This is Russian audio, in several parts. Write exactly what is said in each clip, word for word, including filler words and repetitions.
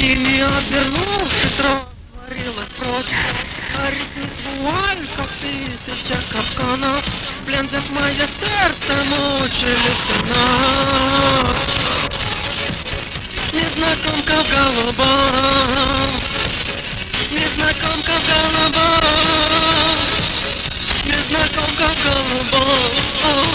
И не обернувшись, растворилась прочь. Горит вуаль, как тысяча капканов. В плен мое сердце мучили стена. Незнакомка в голубом, незнакомка в голубом, незнакомка в голубом.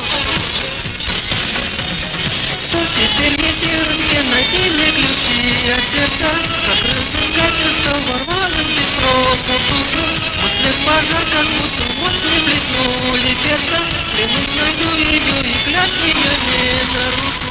Теперь мне тюрьме найти мне ключи от сердца, как рыцарь чувство ворвалось без срока в душу. После пожар, как будто вот не блеснули перца. Клянусь, найду ее и клятвы я не нарушу.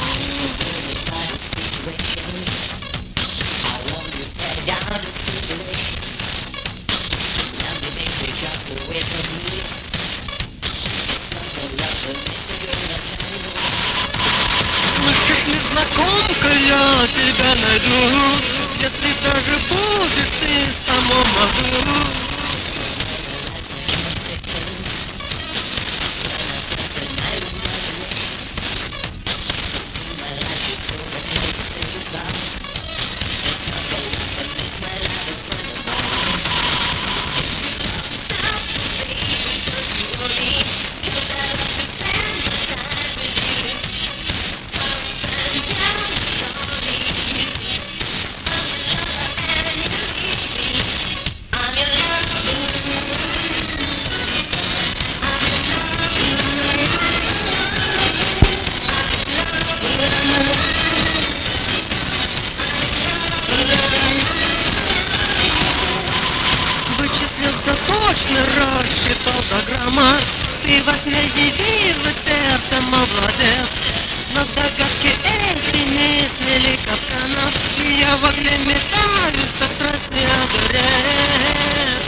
Незнакомка, я тебя найду, если даже будешь ты в самом аду. Точно рассчитал до грамма, ты во сне явилась сердцем овладев. Но догадки эти не смели капканов, и я в огне метаюсь, как страстный огурец.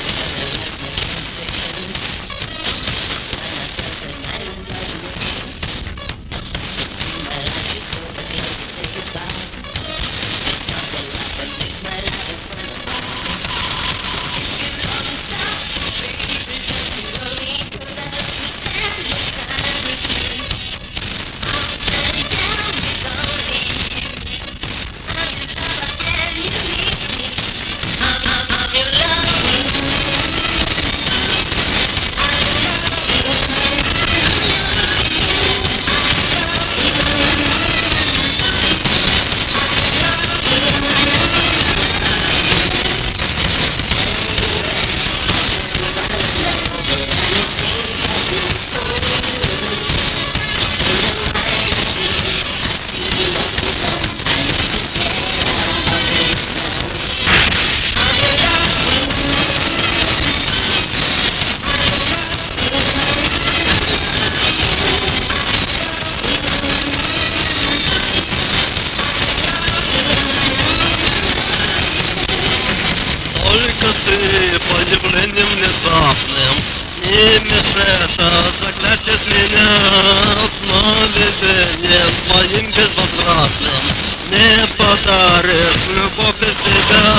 Только ты появлением внезапным не мешаешь, а заклятие сменят, но видением твоим безвозвратным не подаришь любовь без тебя.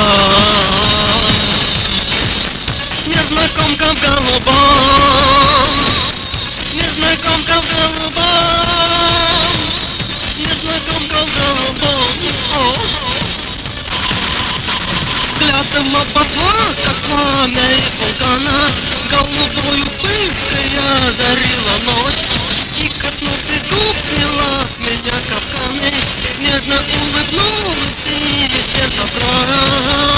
Незнакомка в голубом, незнакомка в голубом, незнакомка в голубом. Взглядом обошла, как пламя из вулкана, голубую пылькой я озарила ночь. И коснувшись губ, сняла с меня капканы, нежно улыбнулась и сердце кровь.